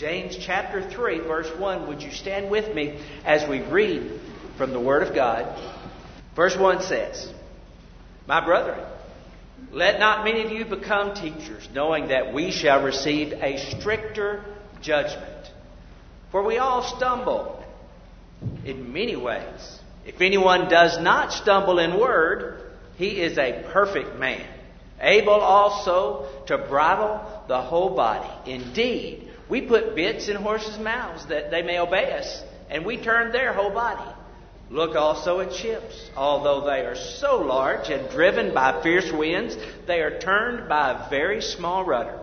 James chapter 3, verse 1. Would you stand with me as we read from the Word of God? Verse 1 says, "My brethren, let not many of you become teachers, knowing that we shall receive a stricter judgment. For we all stumble in many ways. If anyone does not stumble in word, he is a perfect man, able also to bridle the whole body. Indeed, we put bits in horses' mouths that they may obey us, and we turn their whole body. Look also at ships. Although they are so large and driven by fierce winds, they are turned by a very small rudder,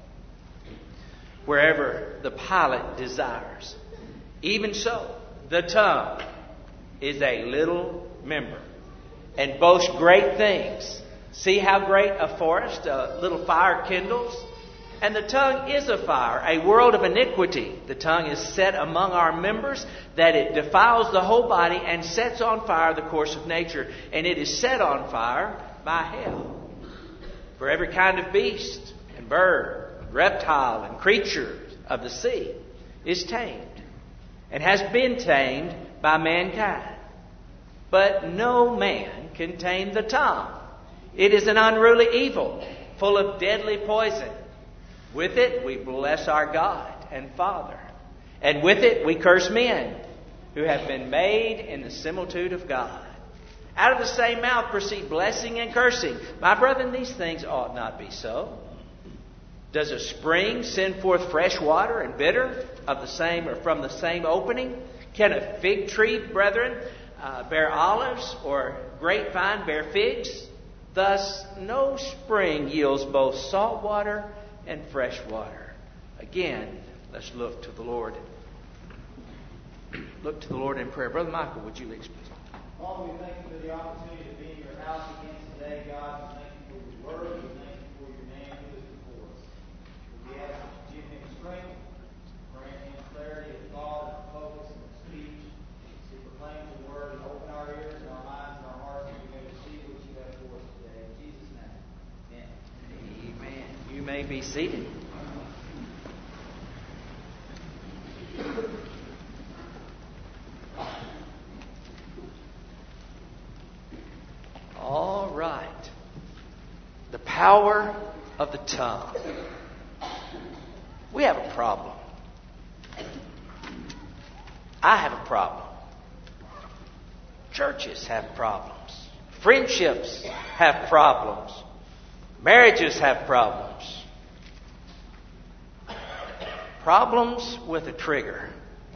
wherever the pilot desires. Even so, the tongue is a little member, and boasts great things. See how great a forest a little fire kindles? And the tongue is a fire, a world of iniquity. The tongue is set among our members, that it defiles the whole body and sets on fire the course of nature. And it is set on fire by hell. For every kind of beast and bird, reptile and creature of the sea is tamed, and has been tamed by mankind. But no man can tame the tongue. It is an unruly evil, full of deadly poison. With it we bless our God and Father, and with it we curse men who have been made in the similitude of God. Out of the same mouth proceed blessing and cursing. My brethren, these things ought not be so. Does a spring send forth fresh water and bitter of the same or from the same opening? Can a fig tree, brethren, bear olives, or grapevine bear figs? Thus no spring yields both salt water and fresh water." Again, let's look to the Lord. Look to the Lord in prayer. Brother Michael, would you lead us, please? Father, we thank you for the opportunity to be in your house again today, God. We thank you for your word. We thank you for your man who is before us. We ask that you give him strength, grant him clarity of thought and focus and speech, to proclaim the word and open our ears and our minds and our hearts, and we may receive what you have for us today. In Jesus' name, amen. Amen. You may be seated. All right. The power of the tongue. We have a problem. I have a problem. Churches have problems. Friendships have problems. Marriages have problems. Problems with a trigger.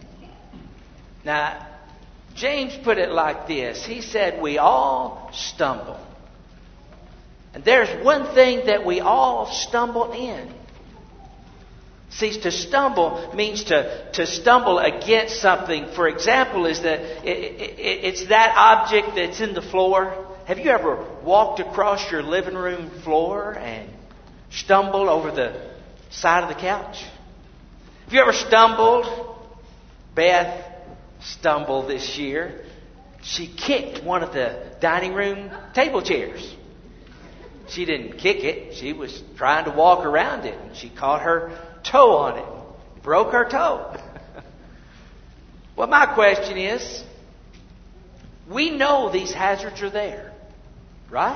Now, James put it like this. He said, we all stumble. And there's one thing that we all stumble in. See, to stumble means to stumble against something. For example, is that it's that object that's in the floor. Have you ever walked across your living room floor and stumbled over the side of the couch? Have you ever stumbled? Beth stumbled this year. She kicked one of the dining room table chairs. She didn't kick it. She was trying to walk around it. And she caught her toe on it. Broke her toe. Well, my question is, we know these hazards are there. Right?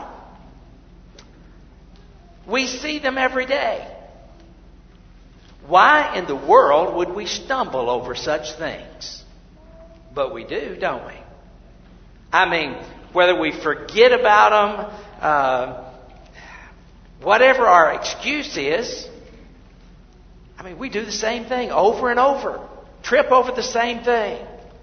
We see them every day. Why in the world would we stumble over such things? But we do, don't we? I mean, whether we forget about them, whatever our excuse is, I mean, we do the same thing over and over. Trip over the same thing.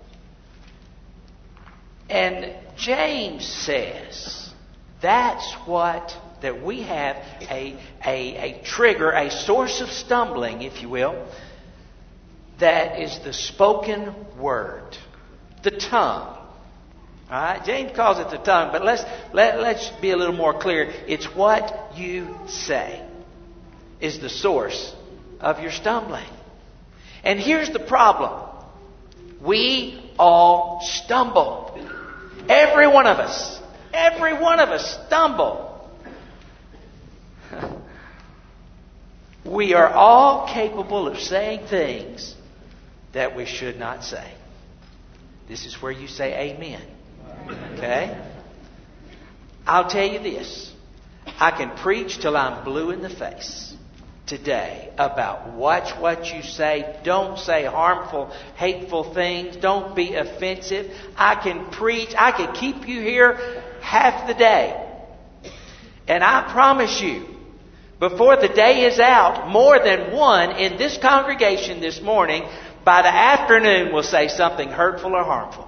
And James says that's what that we have a trigger, a source of stumbling, if you will, that is the spoken word, the tongue. All right, James calls it the tongue, but let's be a little more clear. It's what you say is the source of your stumbling. And here's the problem: we all stumble. Every one of us stumble. We are all capable of saying things that we should not say. This is where you say amen. Okay? I'll tell you this. I can preach till I'm blue in the face today about watch what you say. Don't say harmful, hateful things. Don't be offensive. I can preach. I can keep you here half the day. And I promise you, before the day is out, more than one in this congregation this morning, by the afternoon, will say something hurtful or harmful.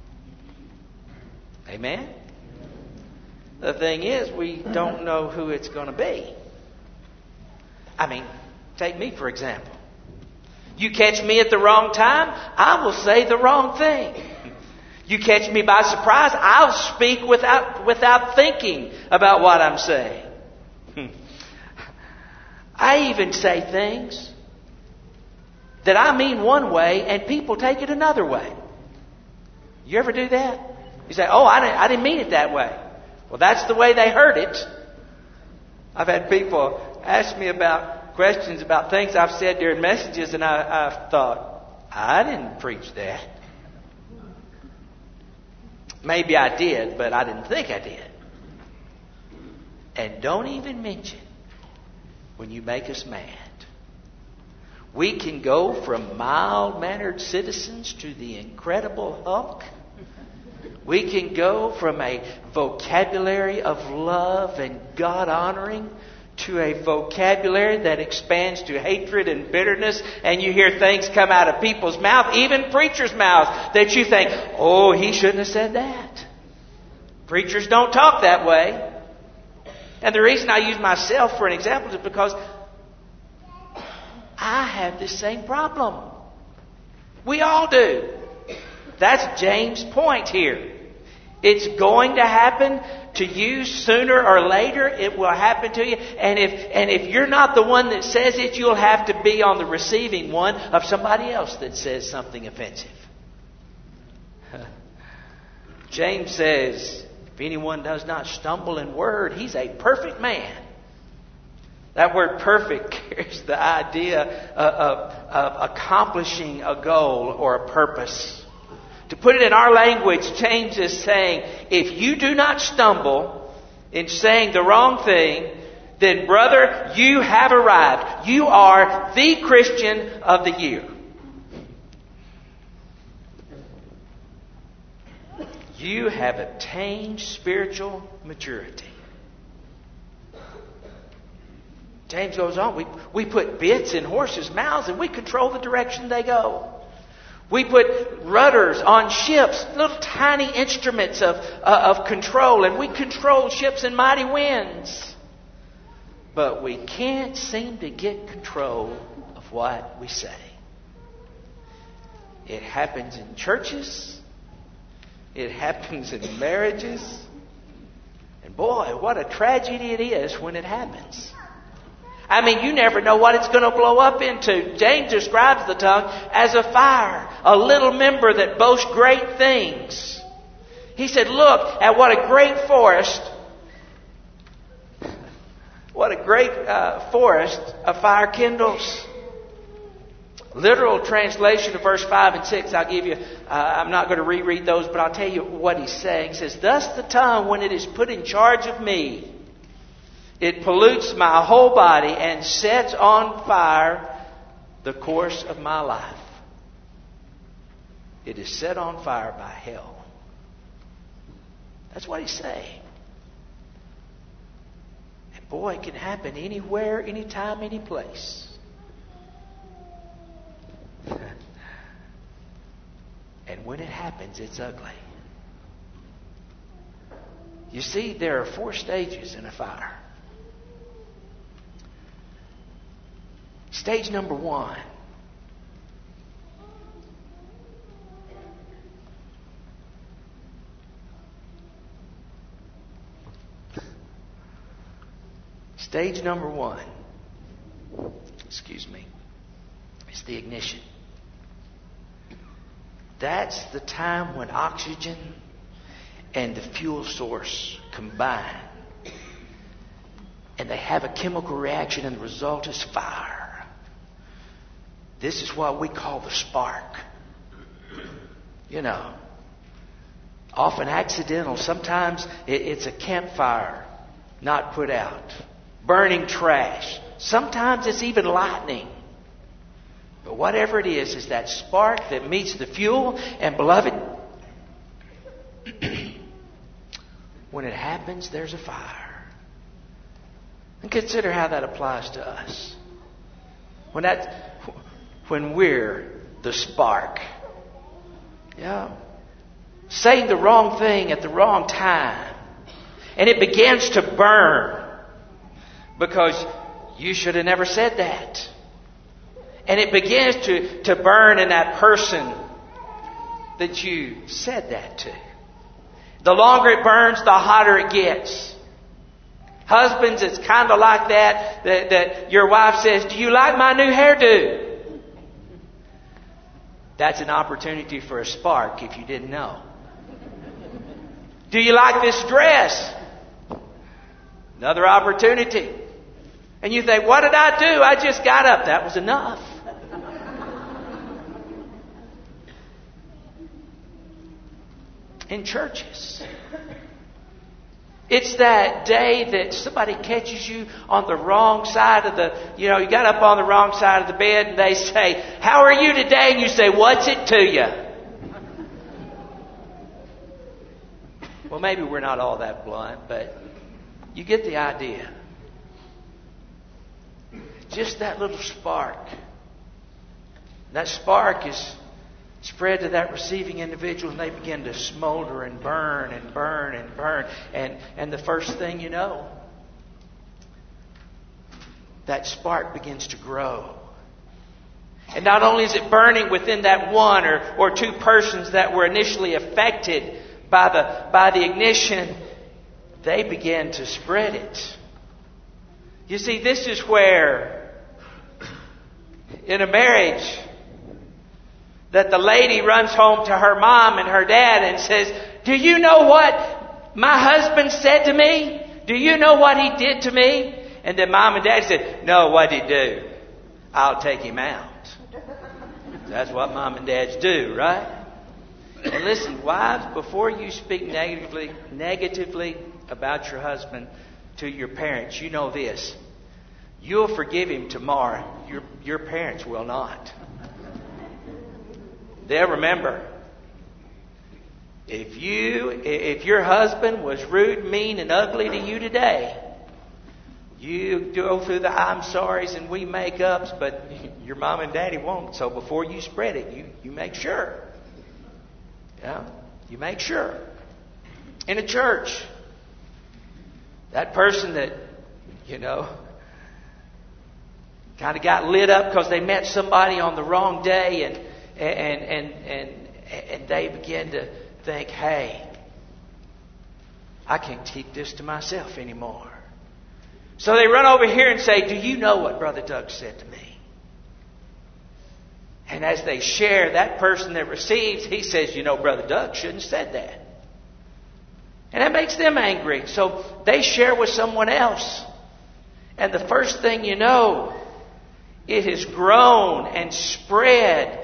Amen? The thing is, we don't know who it's going to be. I mean, take me for example. You catch me at the wrong time, I will say the wrong thing. You catch me by surprise, I'll speak without thinking about what I'm saying. I even say things that I mean one way and people take it another way. You ever do that? You say, oh, I didn't mean it that way. Well, that's the way they heard it. I've had people ask me about questions about things I've said during messages, and I've thought, I didn't preach that. Maybe I did, but I didn't think I did. And don't even mention when you make us mad. We can go from mild-mannered citizens to the Incredible Hulk. We can go from a vocabulary of love and God-honoring to a vocabulary that expands to hatred and bitterness. And you hear things come out of people's mouth, even preachers' mouths, that you think, oh, he shouldn't have said that. Preachers don't talk that way. And the reason I use myself for an example is because I have this same problem. We all do. That's James' point here. It's going to happen to you sooner or later. It will happen to you. And if you're not the one that says it, you'll have to be on the receiving one of somebody else that says something offensive. James says, if anyone does not stumble in word, he's a perfect man. That word perfect carries the idea of accomplishing a goal or a purpose. To put it in our language, James is saying, if you do not stumble in saying the wrong thing, then brother, you have arrived. You are the Christian of the year. You have attained spiritual maturity. James goes on, we put bits in horses' mouths and we control the direction they go. We put rudders on ships, little tiny instruments of control, and we control ships in mighty winds. But we can't seem to get control of what we say. It happens in churches. It happens in marriages. And boy, what a tragedy it is when it happens. I mean, you never know what it's going to blow up into. James describes the tongue as a fire, a little member that boasts great things. He said, look at what a great forest, forest a fire kindles. Literal translation of verse 5 and 6, I'll give you, I'm not going to reread those, but I'll tell you what he's saying. He says, thus the tongue, when it is put in charge of me, it pollutes my whole body and sets on fire the course of my life. It is set on fire by hell. That's what he's saying. And boy, it can happen anywhere, anytime, any place. And when it happens, it's ugly. You see, there are 4 stages in a fire. Stage number 1. Stage number 1. Excuse me. It's the ignition. That's the time when oxygen and the fuel source combine. and they have a chemical reaction, and the result is fire. This is what we call the spark. You know, often accidental. Sometimes it's a campfire not put out. Burning trash. Sometimes it's even lightning. But whatever it is that spark that meets the fuel. And beloved, when it happens, there's a fire. And consider how that applies to us. When we're the spark. Yeah. Saying the wrong thing at the wrong time. And it begins to burn. Because you should have never said that. And it begins to burn in that person that you said that to. The longer it burns, the hotter it gets. Husbands, it's kind of like that your wife says, "Do you like my new hairdo?" That's an opportunity for a spark if you didn't know. "Do you like this dress?" Another opportunity. And you think, "What did I do? I just got up." That was enough. In churches, it's that day that somebody catches you on the wrong side of you got up on the wrong side of the bed, and they say, "How are you today?" And you say, "What's it to you?" Well, maybe we're not all that blunt, but you get the idea. Just that little spark. That spark is spread to that receiving individual, and they begin to smolder and burn and burn and burn. And the first thing you know, that spark begins to grow. And not only is it burning within that one or two persons that were initially affected by the ignition, they begin to spread it. You see, this is where, in a marriage, that the lady runs home to her mom and her dad and says, "Do you know what my husband said to me? Do you know what he did to me?" And then mom and dad said, "No, what'd he do? I'll take him out." That's what mom and dads do, right? And listen, wives, before you speak negatively about your husband to your parents, you know this. You'll forgive him tomorrow. Your parents will not. They'll remember. If your husband was rude, mean, and ugly to you today, you go through the I'm sorry's and we make ups, but your mom and daddy won't. So before you spread it, you make sure. Yeah, you make sure. In a church, that person that, kind of got lit up because they met somebody on the wrong day, and they begin to think, "Hey, I can't keep this to myself anymore." So they run over here and say, "Do you know what Brother Doug said to me?" And as they share, that person that receives, he says, "Brother Doug shouldn't have said that." And that makes them angry. So they share with someone else. And the first thing you know, it has grown and spread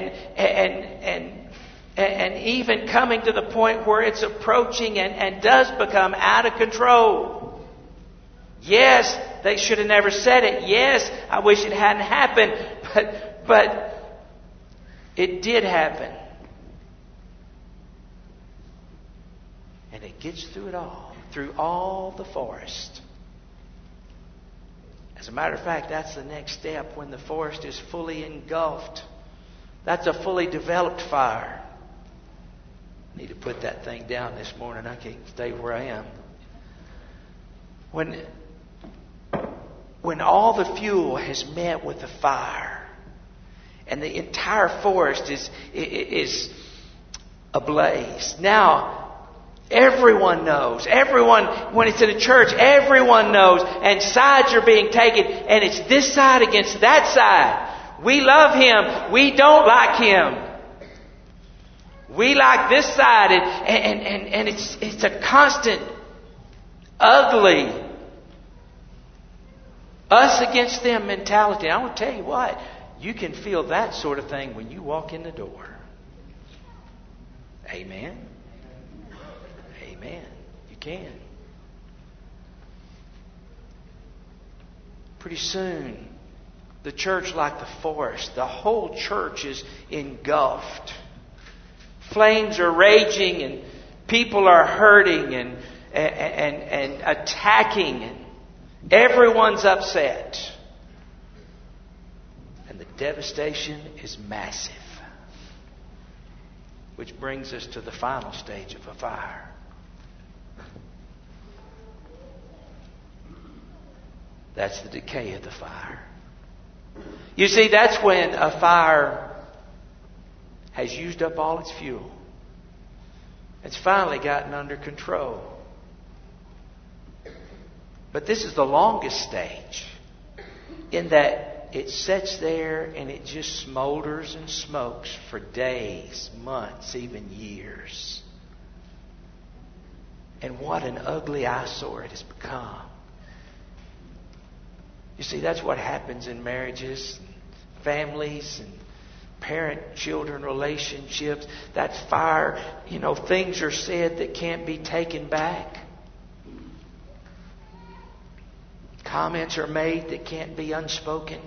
and even coming to the point where it's approaching and does become out of control. Yes, they should have never said it. Yes, I wish it hadn't happened. But it did happen. And it gets through it all. Through all the forest. As a matter of fact, that's the next step when the forest is fully engulfed. That's a fully developed fire. I need to put that thing down this morning. I can't stay where I am. When all the fuel has met with the fire and the entire forest is ablaze. Now, everyone knows. When it's in a church, everyone knows. And sides are being taken. And it's this side against that side. We love him. We don't like him. We like this side. And it's a constant, ugly Us against them mentality. I want to tell you what. You can feel that sort of thing when you walk in the door. Amen. Amen. You can. Pretty soon, the church, like the forest, the whole church is engulfed. Flames are raging and people are hurting and attacking. And everyone's upset. And the devastation is massive. Which brings us to the final stage of a fire. That's the decay of the fire. You see, that's when a fire has used up all its fuel. It's finally gotten under control. But this is the longest stage, in that it sits there and it just smolders and smokes for days, months, even years. And what an ugly eyesore it has become. You see, that's what happens in marriages, families, and parent-children relationships. That fire, things are said that can't be taken back. Comments are made that can't be unspoken.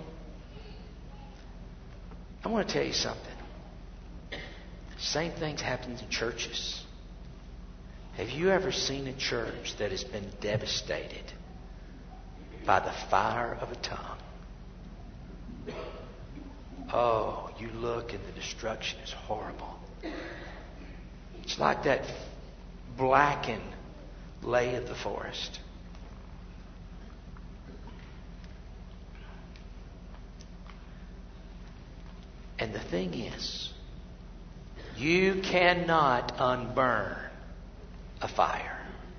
I want to tell you something. Same things happen in churches. Have you ever seen a church that has been devastated by the fire of a tongue? Oh, you look and the destruction is horrible. It's like that blackened lay of the forest. And the thing is, you cannot unburn a fire.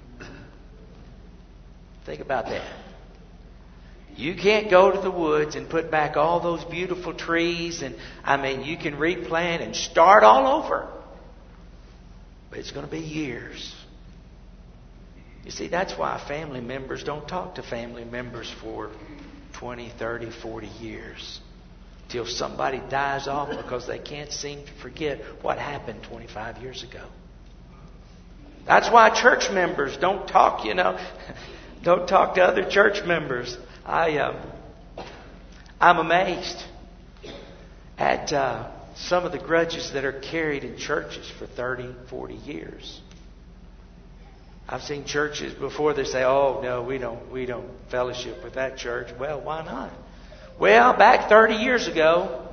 Think about that. You can't go to the woods and put back all those beautiful trees and, you can replant and start all over. But it's going to be years. You see, that's why family members don't talk to family members for 20, 30, 40 years. Till somebody dies off because they can't seem to forget what happened 25 years ago. That's why church members don't talk, don't talk to other church members. I'm amazed at some of the grudges that are carried in churches for 30, 40 years. I've seen churches before they say, "Oh no, we don't fellowship with that church." Well, why not? Well, back 30 years ago,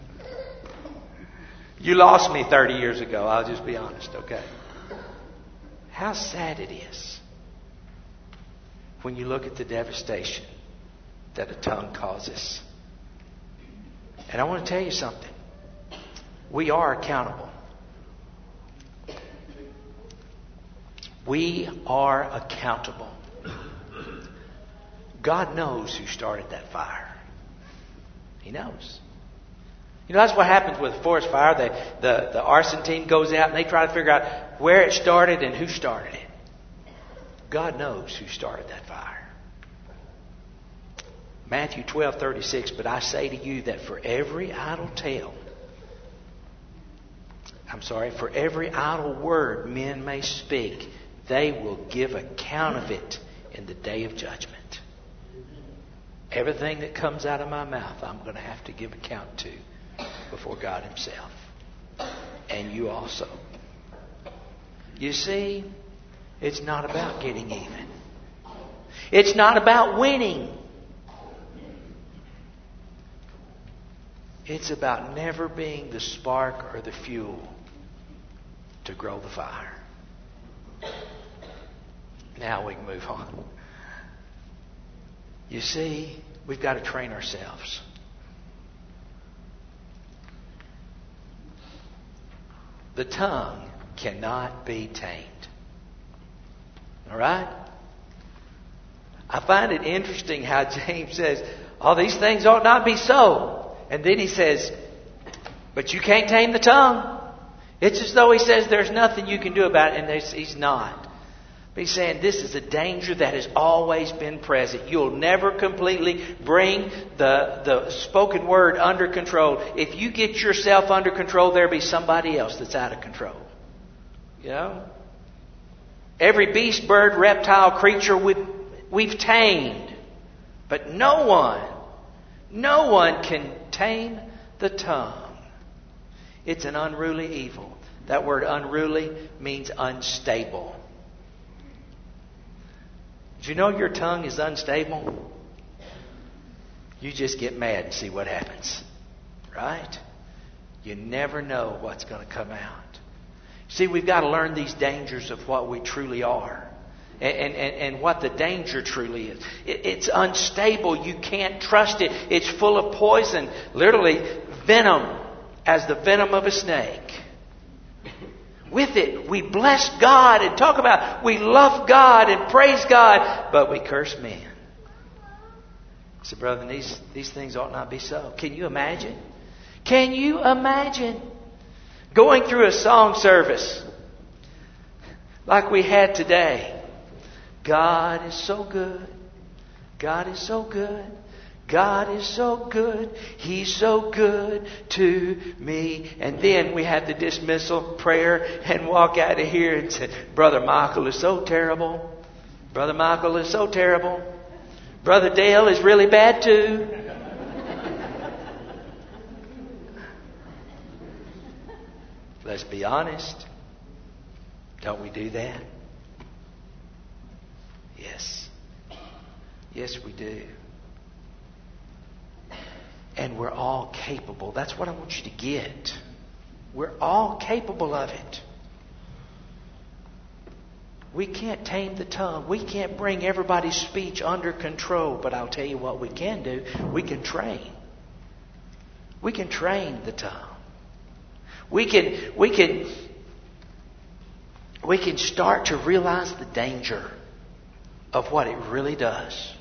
you lost me 30 years ago. I'll just be honest, okay? How sad it is when you look at the devastation that a tongue causes. And I want to tell you something. We are accountable. We are accountable. God knows who started that fire. He knows. That's what happens with a forest fire. The arson team goes out and they try to figure out where it started and who started it. God knows who started that fire. Matthew 12:36, but I say to you that for every idle word men may speak, they will give account of it in the day of judgment. Everything that comes out of my mouth, I'm going to have to give account to before God Himself. And you also. You see, it's not about getting even. It's not about winning. It's about never being the spark or the fuel to grow the fire. Now we can move on. You see, we've got to train ourselves. The tongue cannot be tamed. All right? I find it interesting how James says, "All these things ought not be so." And then he says, "But you can't tame the tongue." It's as though he says there's nothing you can do about it, and he's not. But he's saying this is a danger that has always been present. You'll never completely bring the spoken word under control. If you get yourself under control, there'll be somebody else that's out of control. You know? Every beast, bird, reptile, creature we've tamed. But no one can tame the tongue. It's an unruly evil. That word unruly means unstable. Did you know your tongue is unstable? You just get mad and see what happens. Right? You never know what's going to come out. See, we've got to learn these dangers of what we truly are. And what the danger truly is. It's unstable. You can't trust it. It's full of poison. Literally, venom, as the venom of a snake. With it, we bless God and talk about we love God and praise God, but we curse men. So, brother, these things ought not be so. Can you imagine? Can you imagine going through a song service like we had today? God is so good. God is so good. God is so good. He's so good to me. And then we had the dismissal prayer and walk out of here and say, Brother Michael is so terrible. Brother Michael is so terrible. Brother Dale is really bad too. Let's be honest. Don't we do that? Yes. Yes, we do. And we're all capable. That's what I want you to get. We're all capable of it. We can't tame the tongue. We can't bring everybody's speech under control. But I'll tell you what we can do. We can train. We can train the tongue. We can start to realize the danger of what it really does.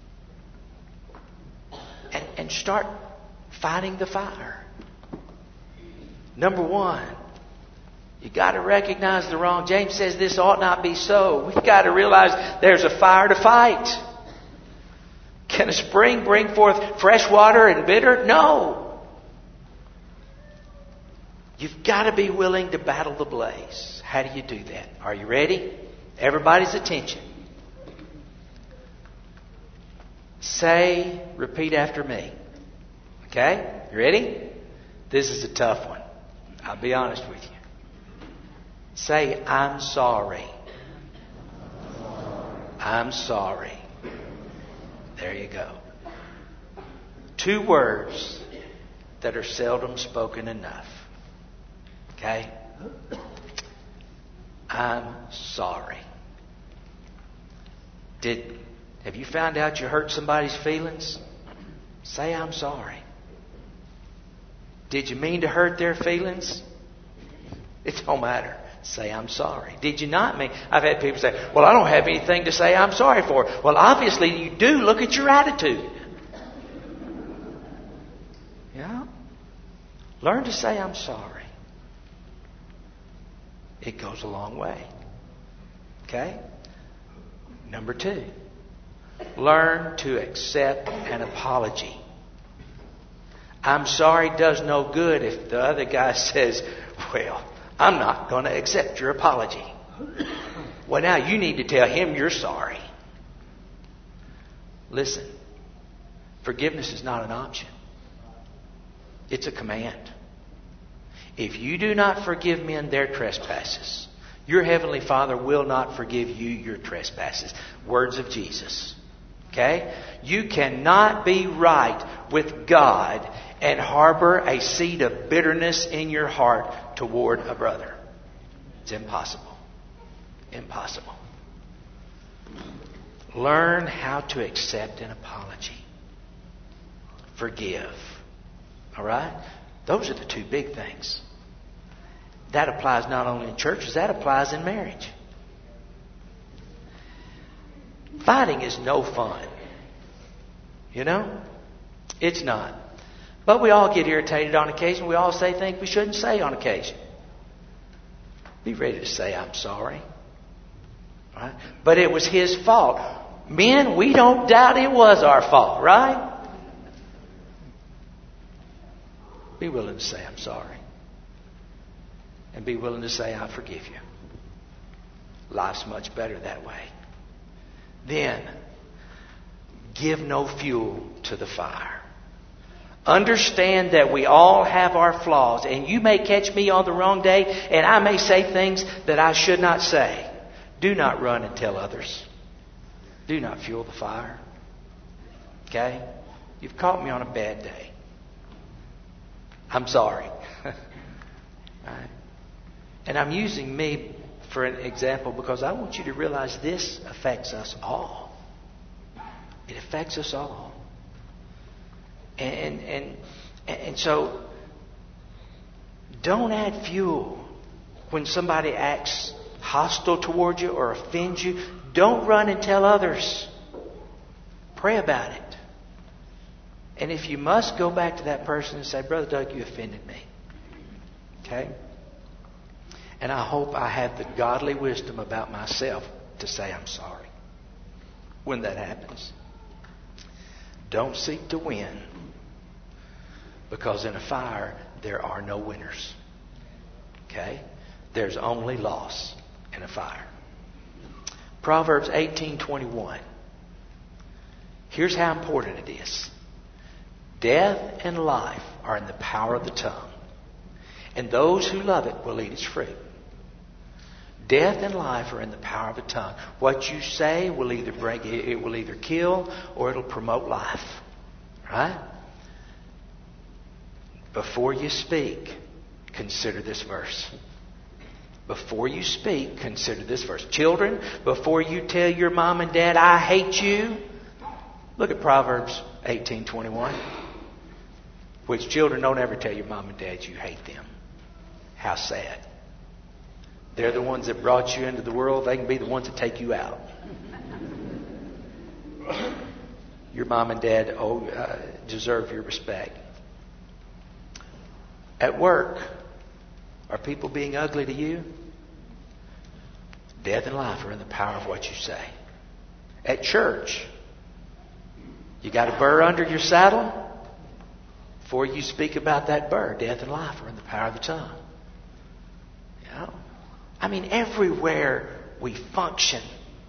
And start fighting the fire. Number one, you got to recognize the wrong. James says this ought not be so. We've got to realize there's a fire to fight. Can a spring bring forth fresh water and bitter? No. You've got to be willing to battle the blaze. How do you do that? Are you ready? Everybody's attention. Repeat after me. Okay? You ready? This is a tough one. I'll be honest with you. Say, I'm sorry. I'm sorry. There you go. 2 words that are seldom spoken enough. Okay? I'm sorry. Have you found out you hurt somebody's feelings? Say, I'm sorry. Did you mean to hurt their feelings? It don't matter. Say, I'm sorry. Did you not mean? I've had people say, well, I don't have anything to say I'm sorry for. Well, obviously you do. Look at your attitude. Yeah? Learn to say I'm sorry. It goes a long way. Okay? Number 2. Learn to accept an apology. I'm sorry does no good if the other guy says, well, I'm not going to accept your apology. Well, now you need to tell him you're sorry. Listen, forgiveness is not an option. It's a command. If you do not forgive men their trespasses, your heavenly Father will not forgive you your trespasses. Words of Jesus. Okay? You cannot be right with God and harbor a seed of bitterness in your heart toward a brother. It's impossible. Impossible. Learn how to accept an apology. Forgive. All right? Those are the 2 big things. That applies not only in churches, that applies in marriage. Fighting is no fun. You know? It's not. But we all get irritated on occasion. We all say things we shouldn't say on occasion. Be ready to say, I'm sorry. Right? But it was his fault. Men, we don't doubt it was our fault, right? Be willing to say, I'm sorry. And be willing to say, I forgive you. Life's much better that way. Then, give no fuel to the fire. Understand that we all have our flaws. And you may catch me on the wrong day, and I may say things that I should not say. Do not run and tell others. Do not fuel the fire. Okay? You've caught me on a bad day. I'm sorry. Right? And I'm using me for an example because I want you to realize this affects us all. It affects us all. And so don't add fuel when somebody acts hostile toward you or offends you. Don't run and tell others. Pray about it. And if you must, go back to that person and say, Brother Doug, you offended me. Okay? And I hope I have the godly wisdom about myself to say I'm sorry when that happens. Don't seek to win, because in a fire there are no winners. Okay? There's only loss in a fire. Proverbs 18:21. Here's how important it is. Death and life are in the power of the tongue, and those who love it will eat its fruit. Death and life are in the power of the tongue. What you say will either kill or it'll promote life. Right? Before you speak, consider this verse. Before you speak, consider this verse. Children, before you tell your mom and dad, I hate you, look at Proverbs 18:21. Which children, don't ever tell your mom and dad you hate them. How sad. They're the ones that brought you into the world. They can be the ones that take you out. Your mom and dad deserve your respect. At work, are people being ugly to you? Death and life are in the power of what you say. At church, you got a burr under your saddle? Before you speak about that burr, death and life are in the power of the tongue. You know? I mean, everywhere we function,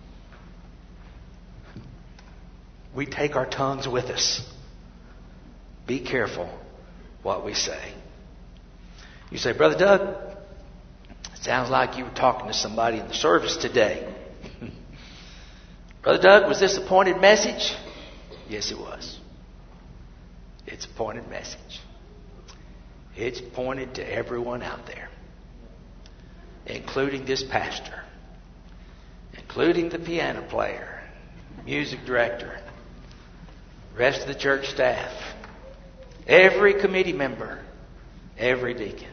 we take our tongues with us. Be careful what we say. You say, Brother Doug, it sounds like you were talking to somebody in the service today. Brother Doug, was this a pointed message? Yes, it was. It's a pointed message. It's pointed to everyone out there, including this pastor, including the piano player, music director, rest of the church staff, every committee member, every deacon,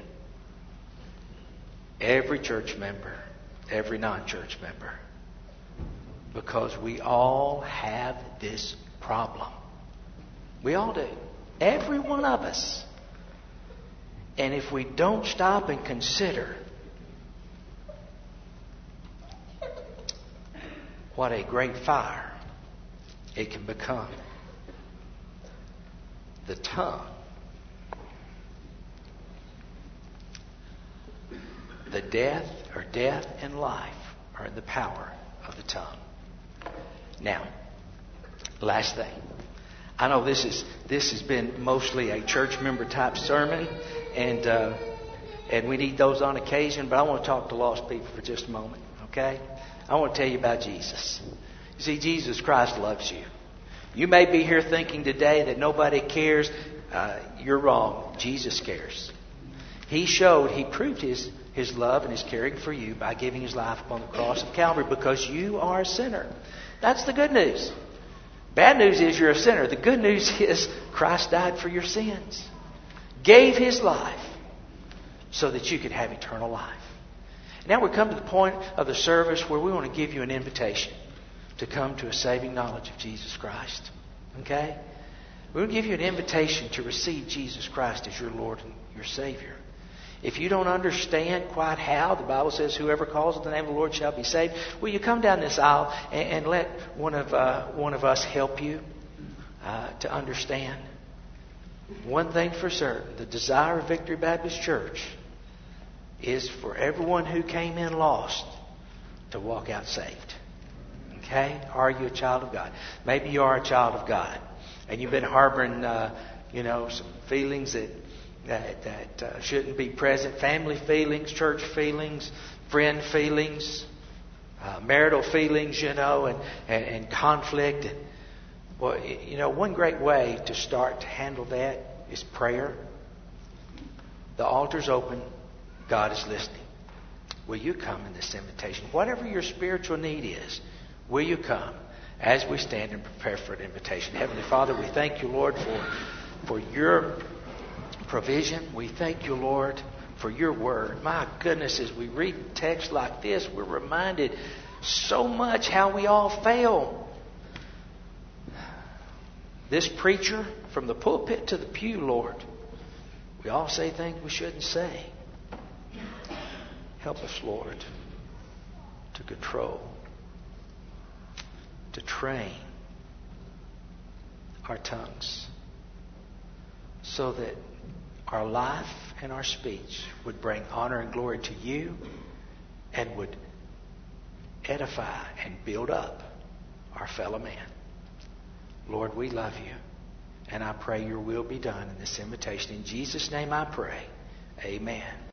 every church member, every non-church member. Because we all have this problem. We all do. Every one of us. And if we don't stop and consider what a great fire it can become. The tongue. The death and life are in the power of the tongue. Now, last thing. I know this has been mostly a church member type sermon, and we need those on occasion, but I want to talk to lost people for just a moment, okay? I want to tell you about Jesus. You see, Jesus Christ loves you. You may be here thinking today that nobody cares. You're wrong. Jesus cares. He proved his love and his caring for you by giving his life upon the cross of Calvary because you are a sinner. That's the good news. Bad news is you're a sinner. The good news is Christ died for your sins. Gave his life so that you could have eternal life. Now we come to the point of the service where we want to give you an invitation to come to a saving knowledge of Jesus Christ. Okay? We're going to give you an invitation to receive Jesus Christ as your Lord and your Savior. If you don't understand quite how, the Bible says whoever calls on the name of the Lord shall be saved. Will you come down this aisle and let one of us help you to understand? One thing for certain, the desire of Victory Baptist Church is for everyone who came in lost to walk out saved. Okay? Are you a child of God? Maybe you are a child of God, and you've been harboring, some feelings that shouldn't be present. Family feelings, church feelings, friend feelings, marital feelings, and conflict. Well, one great way to start to handle that is prayer. The altar's open. God is listening. Will you come in this invitation? Whatever your spiritual need is, will you come as we stand and prepare for an invitation? Heavenly Father, we thank you, Lord, for your provision. We thank you, Lord, for your word. My goodness, as we read texts like this, we're reminded so much how we all fail. This preacher, from the pulpit to the pew, Lord, we all say things we shouldn't say. Help us, Lord, to control, to train our tongues so that our life and our speech would bring honor and glory to you and would edify and build up our fellow man. Lord, we love you, and I pray your will be done in this invitation. In Jesus' name I pray. Amen.